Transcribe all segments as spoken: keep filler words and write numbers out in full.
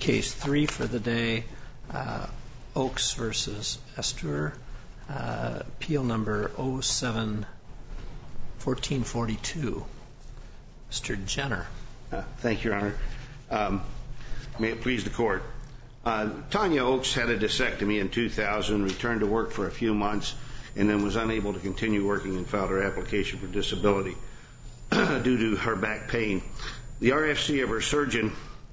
Case three for the day, uh, Oakes versus Esture, uh, appeal number oh seven fourteen forty-two. Mister Jenner. Uh, thank you, Your Honor. Um, may it please the Court. Uh, Tanya Oakes had a disectomy in two thousand, returned to work for a few months, and then was unable to continue working and filed her application for disability due to her back pain. The R F C of her surgeon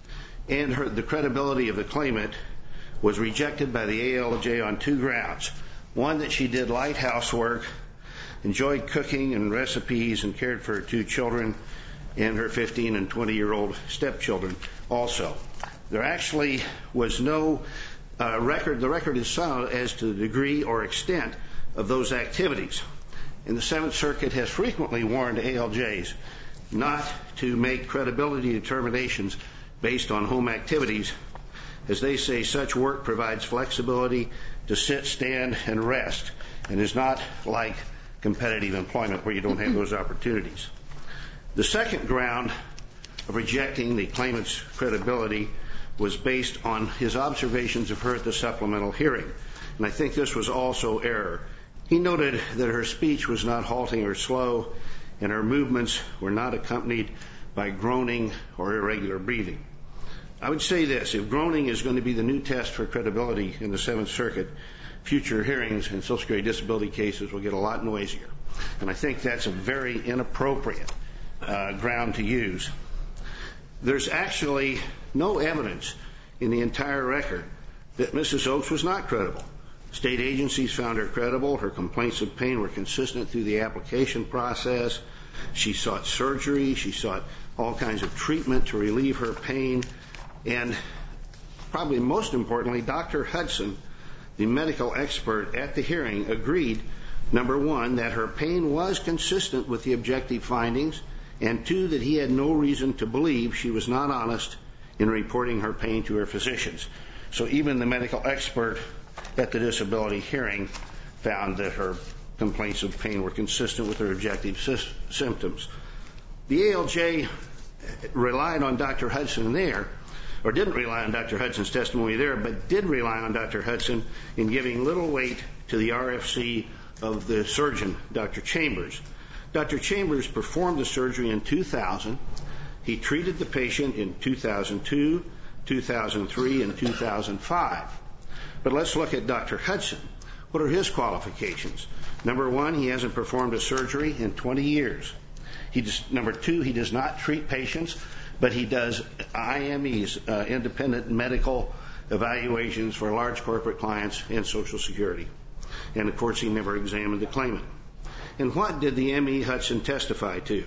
and her, the credibility of the claimant was rejected by the A L J on two grounds. One, that she did light housework, enjoyed cooking and recipes, and cared for her two children and her fifteen and twenty-year-old stepchildren also. There actually was no uh, record. The record is silent as to the degree or extent of those activities. And the Seventh Circuit has frequently warned A L Js not to make credibility determinations based on home activities. As they say, such work provides flexibility to sit, stand, and rest, and is not like competitive employment where you don't have those opportunities. The second ground of rejecting the claimant's credibility was based on his observations of her at the supplemental hearing, and I think this was also error. He noted that her speech was not halting or slow, and her movements were not accompanied by groaning or irregular breathing. I would say this: if groaning is going to be the new test for credibility in the Seventh Circuit, future hearings in Social Security disability cases will get a lot noisier. And I think that's a very inappropriate uh, ground to use. There's actually no evidence in the entire record that Missus Oakes was not credible. State agencies found her credible. Her complaints of pain were consistent through the application process. She sought surgery. She sought all kinds of treatment to relieve her pain. And probably most importantly, Doctor Hudson, the medical expert at the hearing, agreed, number one, that her pain was consistent with the objective findings, and two, that he had no reason to believe she was not honest in reporting her pain to her physicians. So even the medical expert at the disability hearing found that her complaints of pain were consistent with her objective sy- symptoms. The A L J relied on Doctor Hudson there, or didn't rely on Doctor Hudson's testimony there, but did rely on Doctor Hudson in giving little weight to the R F C of the surgeon, Doctor Chambers. Doctor Chambers performed the surgery in two thousand. He treated the patient in two thousand two, two thousand three, and two thousand five. But let's look at Doctor Hudson. What are his qualifications? Number one, he hasn't performed a surgery in twenty years. He does, number two, he does not treat patients, but he does I M Es, uh, independent medical evaluations for large corporate clients and Social Security. And of course, he never examined the claimant. And what did the M E Hudson testify to?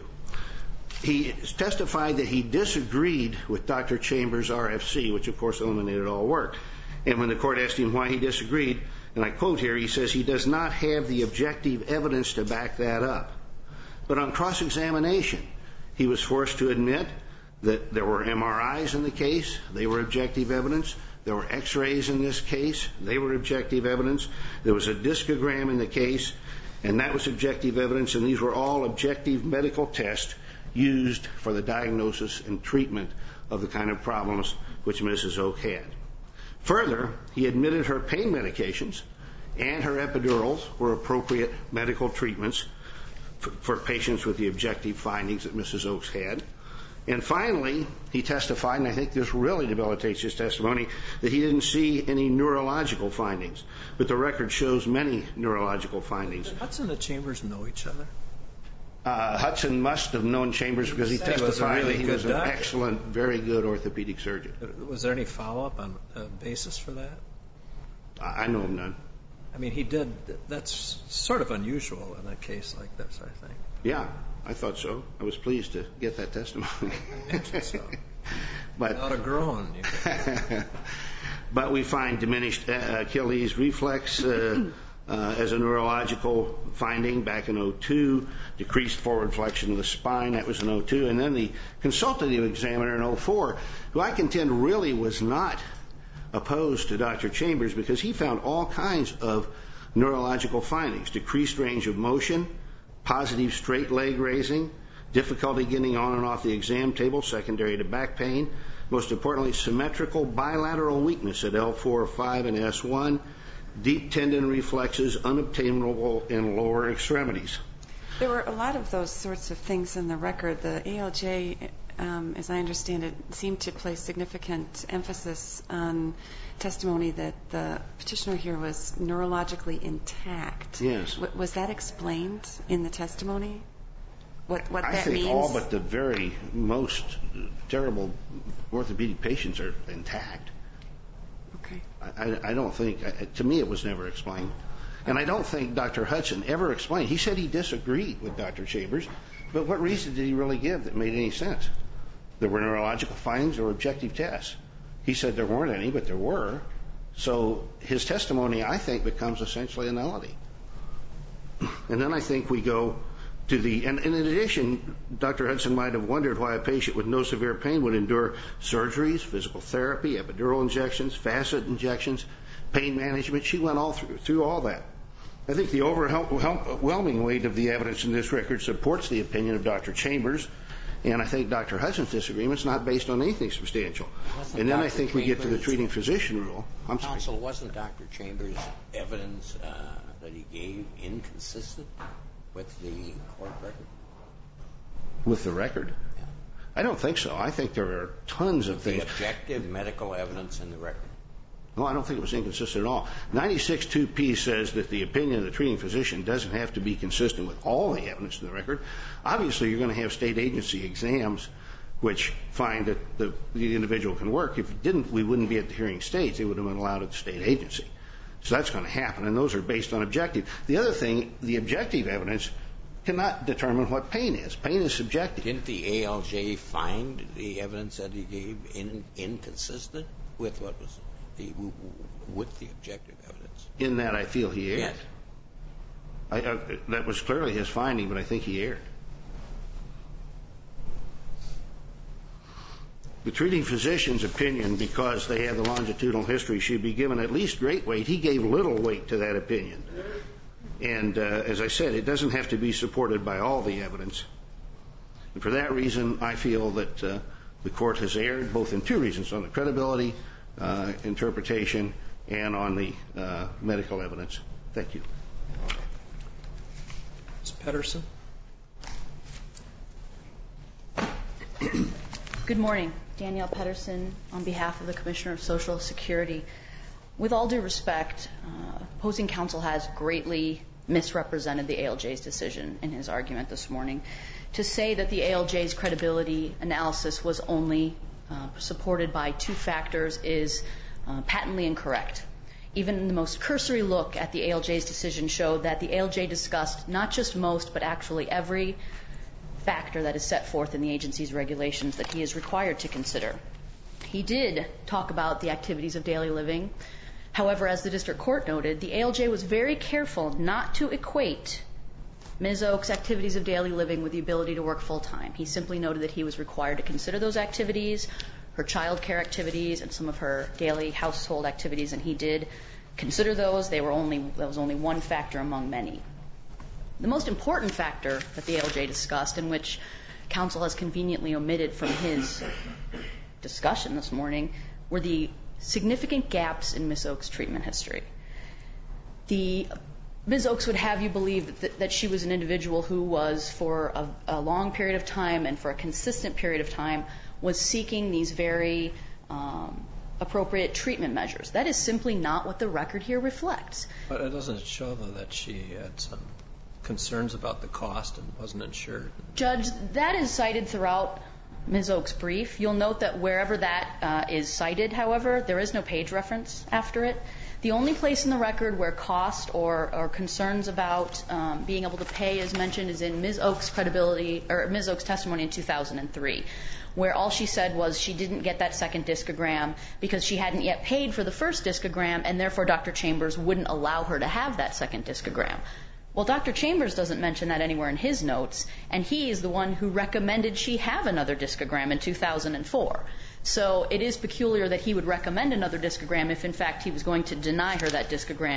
He testified that he disagreed with Doctor Chambers' R F C, which of course eliminated all work. And when the court asked him why he disagreed, and I quote here, he says he does not have the objective evidence to back that up. But on cross-examination, he was forced to admit that there were M R Is in the case. They were objective evidence. There were X-rays in this case. They were objective evidence. There was a discogram in the case, and that was objective evidence, and these were all objective medical tests used for the diagnosis and treatment of the kind of problems which Missus Oak had. Further, he admitted her pain medications and her epidurals were appropriate medical treatments for, for patients with the objective findings that Missus Oakes had. And finally, he testified, and I think this really debilitates his testimony, that he didn't see any neurological findings. But the record shows many neurological findings. Did Hudson and Chambers know each other? Uh, Hudson must have known Chambers because he testified really that he was an doctor. excellent, very good orthopedic surgeon. Was there any follow-up on a basis for that? I know of none. I mean, he did. That's sort of unusual in a case like this, I think. Yeah, I thought so. I was pleased to get that testimony. I mentioned so. But not a groan. But we find diminished uh, Achilles reflex uh, uh, as a neurological finding back in oh two, decreased forward flexion of the spine, that was in oh two, and then the consultative examiner in oh four, who I contend really was not opposed to Doctor Chambers because he found all kinds of neurological findings: decreased range of motion, positive straight leg raising, difficulty getting on and off the exam table secondary to back pain, Most importantly, symmetrical bilateral weakness at L four, five, and S one, deep tendon reflexes unobtainable in lower extremities. There were a lot of those sorts of things in the record. The A L J, um, as I understand it, seemed to place significant emphasis on testimony that the petitioner here was neurologically intact. Yes. W- was that explained in the testimony? What, what I that think means? all but the very most terrible orthopedic patients are intact. Okay. I, I don't think, to me, it was never explained. And I don't think Doctor Hudson ever explained. He said he disagreed with Doctor Chambers, but what reason did he really give that made any sense? There were neurological findings or objective tests. He said there weren't any, but there were. So his testimony, I think, becomes essentially a nullity. And then I think we go to the, and, and in addition, Doctor Hudson might have wondered why a patient with no severe pain would endure surgeries, physical therapy, epidural injections, facet injections, pain management. She went all through, through all that. I think the overwhelming weight of the evidence in this record supports the opinion of Doctor Chambers, and I think Doctor Hudson's disagreement is not based on anything substantial. Wasn't And then Doctor I think we get to the Chambers- treating physician rule. I'm sorry. Counsel, wasn't Doctor Chambers' evidence uh, that he gave inconsistent with the court record? With the record? Yeah. I don't think so. I think there are tons of The things. objective medical evidence in the record. No, I don't think it was inconsistent at all. ninety-six two P says that the opinion of the treating physician doesn't have to be consistent with all the evidence in the record. Obviously, you're going to have state agency exams which find that the, the individual can work. If it didn't, we wouldn't be at the hearing stage. They would have been allowed at the state agency. So that's going to happen, and those are based on objective. The other thing, the objective evidence cannot determine what pain is. Pain is subjective. Didn't the A L J find the evidence that he gave in, inconsistent with what was the, with the objective evidence? In that, I feel he erred. Yes. I, uh, that was clearly his finding, but I think he erred. The treating physician's opinion, because they have the longitudinal history, should be given at least great weight. He gave little weight to that opinion. And uh, as I said, it doesn't have to be supported by all the evidence. And for that reason, I feel that uh, the court has erred, both in two reasons, on the credibility, uh, interpretation, and on the uh, medical evidence. Thank you. Miz Pedersen. Good morning. Danielle Pedersen on behalf of the Commissioner of Social Security. With all due respect, uh, opposing counsel has greatly misrepresented the A L J's decision in his argument this morning. To say that the A L J's credibility analysis was only uh, supported by two factors is uh, patently incorrect. Even the most cursory look at the A L J's decision showed that the A L J discussed not just most, but actually every factor that is set forth in the agency's regulations that he is required to consider. He did talk about the activities of daily living. However, as the district court noted, the A L J was very careful not to equate Miz Oak's activities of daily living with the ability to work full-time. He simply noted that he was required to consider those activities, her child care activities, and some of her daily household activities, and he did consider those. They were only, that was only one factor among many. The most important factor that the A L J discussed, in which counsel has conveniently omitted from his discussion this morning, were the significant gaps in Miz Oak's treatment history. The Miz Oaks would have you believe that, that she was an individual who was, for a, a long period of time and for a consistent period of time, was seeking these very um, appropriate treatment measures. That is simply not what the record here reflects. But it doesn't show, though, that she had some concerns about the cost and wasn't insured. Judge, that is cited throughout Miz Oak's brief. You'll note that wherever that uh, is cited, however, there is no page reference after it. The only place in the record where cost or, or concerns about um, being able to pay is mentioned is in Miz Oak's credibility or Miz Oak's testimony in two thousand three, where all she said was she didn't get that second discogram because she hadn't yet paid for the first discogram, and therefore Doctor Chambers wouldn't allow her to have that second discogram. Well, Doctor Chambers doesn't mention that anywhere in his notes, and he is the one who recommended she have another discogram in two thousand four. So it is peculiar that he would recommend another discogram if, in fact, he was going to deny her that discogram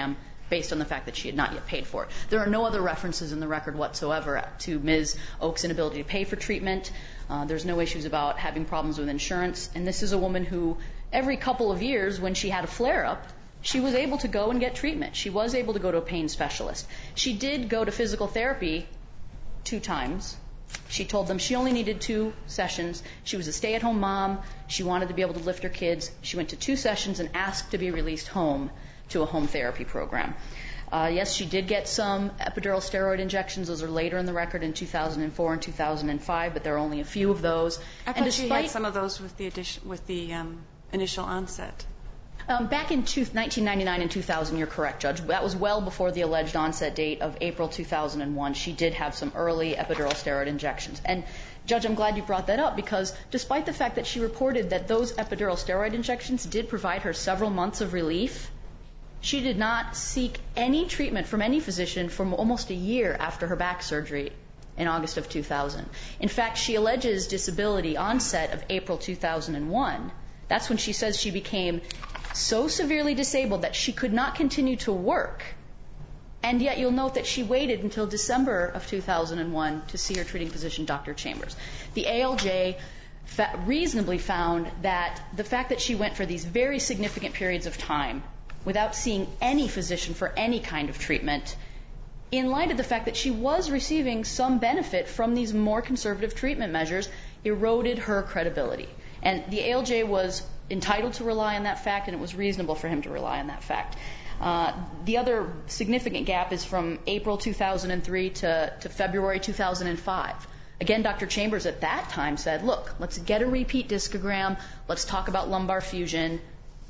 based on the fact that she had not yet paid for it. There are no other references in the record whatsoever to Miz Oaks' inability to pay for treatment. Uh, there's no issues about having problems with insurance. And this is a woman who, every couple of years when she had a flare-up, she was able to go and get treatment. She was able to go to a pain specialist. She did go to physical therapy two times. She told them she only needed two sessions. She was a stay-at-home mom. She wanted to be able to lift her kids. She went to two sessions and asked to be released home to a home therapy program. Uh, yes, she did get some epidural steroid injections. Those are later in the record in two thousand four and two thousand five, but there are only a few of those. I thought she had some of those with the addition, with the um, initial onset. Um, back in two, nineteen ninety-nine and two thousand, you're correct, Judge. That was well before the alleged onset date of April two thousand one. She did have some early epidural steroid injections. And, Judge, I'm glad you brought that up because despite the fact that she reported that those epidural steroid injections did provide her several months of relief, she did not seek any treatment from any physician for almost a year after her back surgery in August of two thousand. In fact, she alleges disability onset of April two thousand one. That's when she says she became so severely disabled that she could not continue to work. And yet you'll note that she waited until December of two thousand one to see her treating physician, Doctor Chambers. The A L J fa- reasonably found that the fact that she went for these very significant periods of time without seeing any physician for any kind of treatment, in light of the fact that she was receiving some benefit from these more conservative treatment measures, eroded her credibility. And the A L J was entitled to rely on that fact, and it was reasonable for him to rely on that fact. Uh, the other significant gap is from April two thousand three to, to February two thousand five. Again, Doctor Chambers at that time said, look, let's get a repeat discogram. Let's talk about lumbar fusion.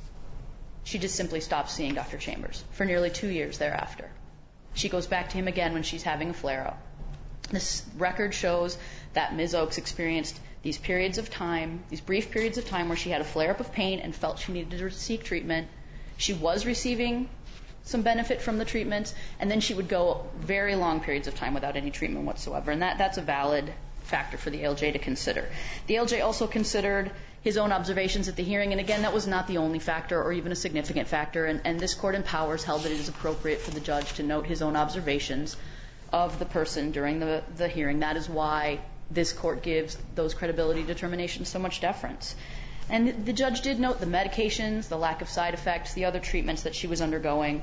She just simply stopped seeing Doctor Chambers for nearly two years thereafter. She goes back to him again when she's having a flare-up. This record shows that Miz Oaks experienced these periods of time, these brief periods of time where she had a flare-up of pain and felt she needed to seek treatment. She was receiving some benefit from the treatments, and then she would go very long periods of time without any treatment whatsoever. And that, that's a valid factor for the A L J to consider. The A L J also considered his own observations at the hearing, and again, that was not the only factor or even a significant factor, and, and this court in Powers held that it is appropriate for the judge to note his own observations of the person during the, the hearing. That is why this court gives those credibility determinations so much deference. And the judge did note the medications, the lack of side effects, the other treatments that she was undergoing,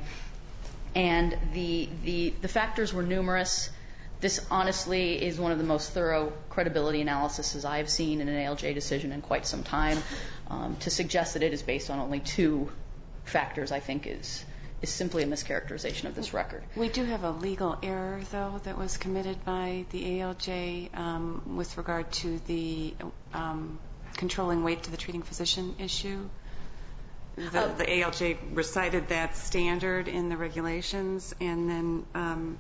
and the, the, the factors were numerous. This honestly is one of the most thorough credibility analyses I have seen in an A L J decision in quite some time. Um, to suggest that it is based on only two factors, I think, is is simply a mischaracterization of this record. We do have a legal error, though, that was committed by the A L J um, with regard to the um, controlling weight to the treating physician issue. The, uh, the A L J recited that standard in the regulations and then um,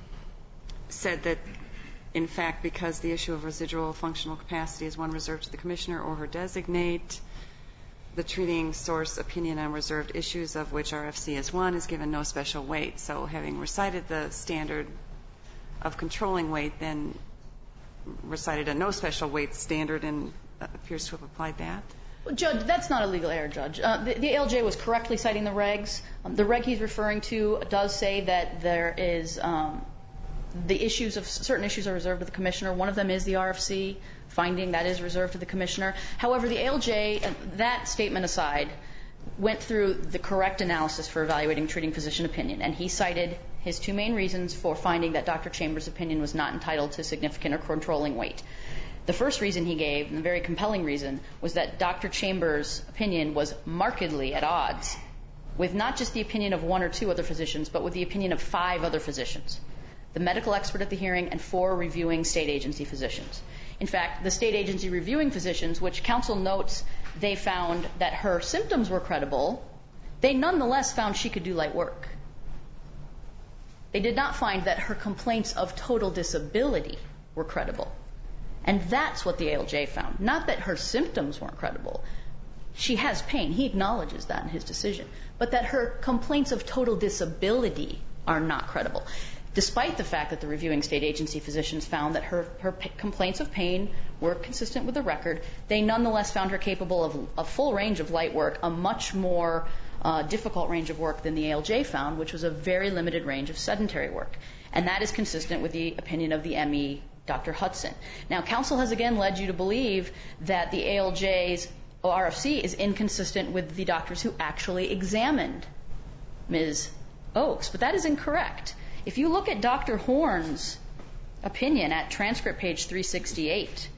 said that, in fact, because the issue of residual functional capacity is one reserved to the commissioner or her designate, the treating source opinion on reserved issues, of which R F C is one, is given no special weight. So having recited the standard of controlling weight, then recited a no special weight standard and appears to have applied that? Well, Judge, that's not a legal error, Judge. Uh, the, the A L J was correctly citing the regs. Um, the reg he's referring to does say that there is um, the issues of certain issues are reserved to the commissioner. One of them is the R F C finding that is reserved to the commissioner. However, the A L J, that statement aside, went through the correct analysis for evaluating treating physician opinion, and he cited his two main reasons for finding that Doctor Chambers' opinion was not entitled to significant or controlling weight. The first reason he gave, and a very compelling reason, was that Doctor Chambers' opinion was markedly at odds with not just the opinion of one or two other physicians, but with the opinion of five other physicians, the medical expert at the hearing and four reviewing state agency physicians. In fact, the state agency reviewing physicians, which counsel notes they found that her symptoms were credible, they nonetheless found she could do light work. They did not find that her complaints of total disability were credible. And that's what the A L J found. Not that her symptoms weren't credible. She has pain. He acknowledges that in his decision. But that her complaints of total disability are not credible. Despite the fact that the reviewing state agency physicians found that her, her p- complaints of pain were consistent with the record, they nonetheless found her capable of a full range of light work, a much more uh, difficult range of work than the A L J found, which was a very limited range of sedentary work. And that is consistent with the opinion of the M E, Doctor Hudson. Now, counsel has again led you to believe that the A L J's R F C is inconsistent with the doctors who actually examined Miz Oaks, but that is incorrect. If you look at Doctor Horn's opinion at transcript page three sixty-eight,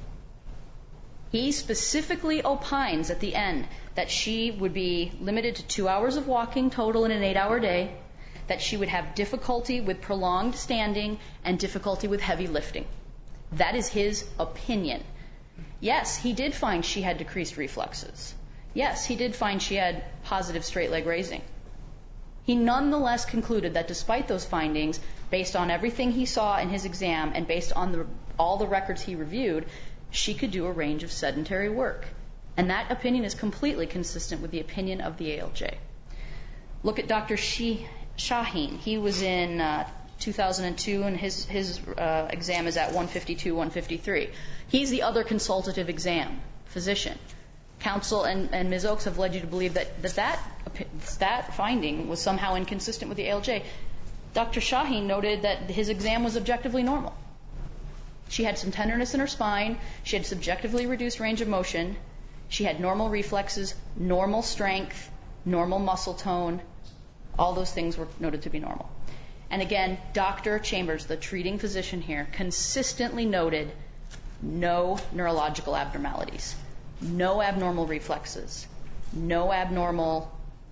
he specifically opines at the end that she would be limited to two hours of walking total in an eight-hour day, that she would have difficulty with prolonged standing and difficulty with heavy lifting. That is his opinion. Yes, he did find she had decreased reflexes. Yes, he did find she had positive straight leg raising. He nonetheless concluded that despite those findings, based on everything he saw in his exam and based on the, all the records he reviewed, she could do a range of sedentary work. And that opinion is completely consistent with the opinion of the A L J. Look at Doctor She- Shaheen. He was in uh, two thousand two, and his, his uh, exam is at one fifty-two, one fifty-three. He's the other consultative exam physician. Counsel and, and Miz Oaks have led you to believe that that, that that finding was somehow inconsistent with the A L J. Doctor Shaheen noted that his exam was objectively normal. She had some tenderness in her spine. She had subjectively reduced range of motion. She had normal reflexes, normal strength, normal muscle tone. All those things were noted to be normal. And again, Doctor Chambers, the treating physician here, consistently noted no neurological abnormalities, no abnormal reflexes, no abnormal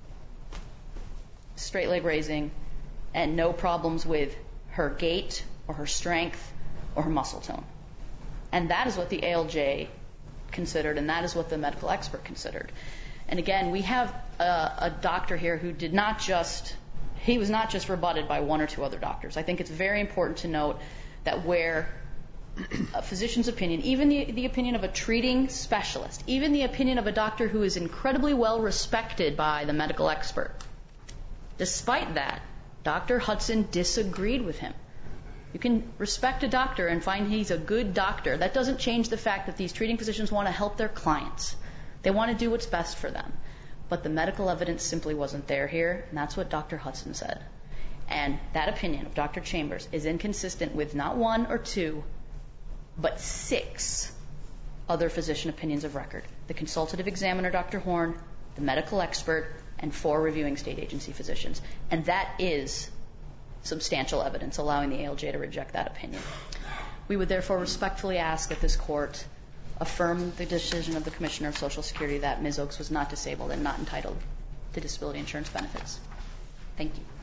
straight leg raising, and no problems with her gait or her strength or her muscle tone. And that is what the A L J considered, and that is what the medical expert considered. And again, we have a, a doctor here who did not just, he was not just rebutted by one or two other doctors. I think it's very important to note that where a physician's opinion, even the, the opinion of a treating specialist, even the opinion of a doctor who is incredibly well respected by the medical expert, despite that, Doctor Hudson disagreed with him. You can respect a doctor and find he's a good doctor. That doesn't change the fact that these treating physicians want to help their clients. They want to do what's best for them. But the medical evidence simply wasn't there here, and that's what Doctor Hudson said. And that opinion of Doctor Chambers is inconsistent with not one or two, but six other physician opinions of record. The consultative examiner, Doctor Horn, the medical expert, and four reviewing state agency physicians. And that is substantial evidence allowing the A L J to reject that opinion. We would therefore respectfully ask that this court affirm the decision of the Commissioner of Social Security that Miz Oaks was not disabled and not entitled to disability insurance benefits. Thank you.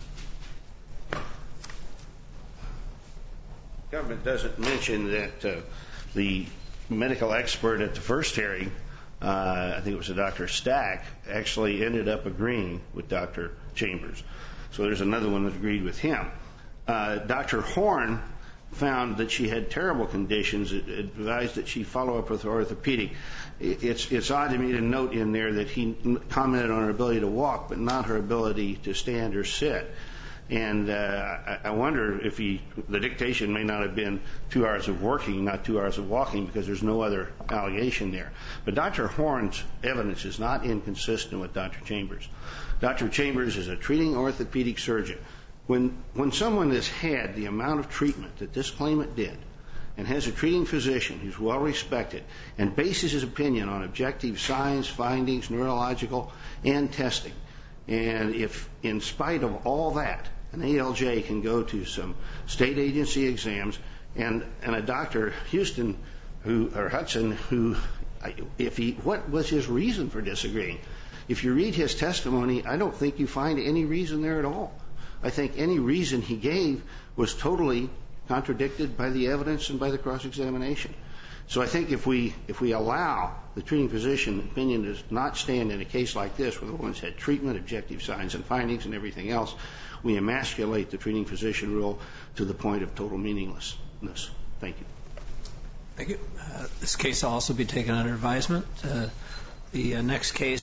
The government doesn't mention that uh, the medical expert at the first hearing, uh, I think it was a Doctor Stack, actually ended up agreeing with Doctor Chambers. So there's another one that agreed with him. Uh, Doctor Horn found that she had terrible conditions, advised that she follow up with orthopedic. It's, it's odd to me to note in there that he commented on her ability to walk, but not her ability to stand or sit. And uh, I, I wonder if he, the dictation may not have been two hours of working, not two hours of walking, because there's no other allegation there. But Doctor Horn's evidence is not inconsistent with Doctor Chambers. Doctor Chambers is a treating orthopedic surgeon. When, when someone has had the amount of treatment that this claimant did and has a treating physician who's well respected and bases his opinion on objective science, findings, neurological, and testing, and if in spite of all that, an A L J can go to some state agency exams, and, and a Doctor Houston who, or Hudson, who, if he, what was his reason for disagreeing? If you read his testimony, I don't think you find any reason there at all. I think any reason he gave was totally contradicted by the evidence and by the cross-examination. So I think if we if we allow the treating physician opinion to not stand in a case like this, where the one's had treatment, objective signs and findings, and everything else, we emasculate the treating physician rule to the point of total meaninglessness. Thank you. Thank you. Uh, this case will also be taken under advisement. Uh, the uh, next case.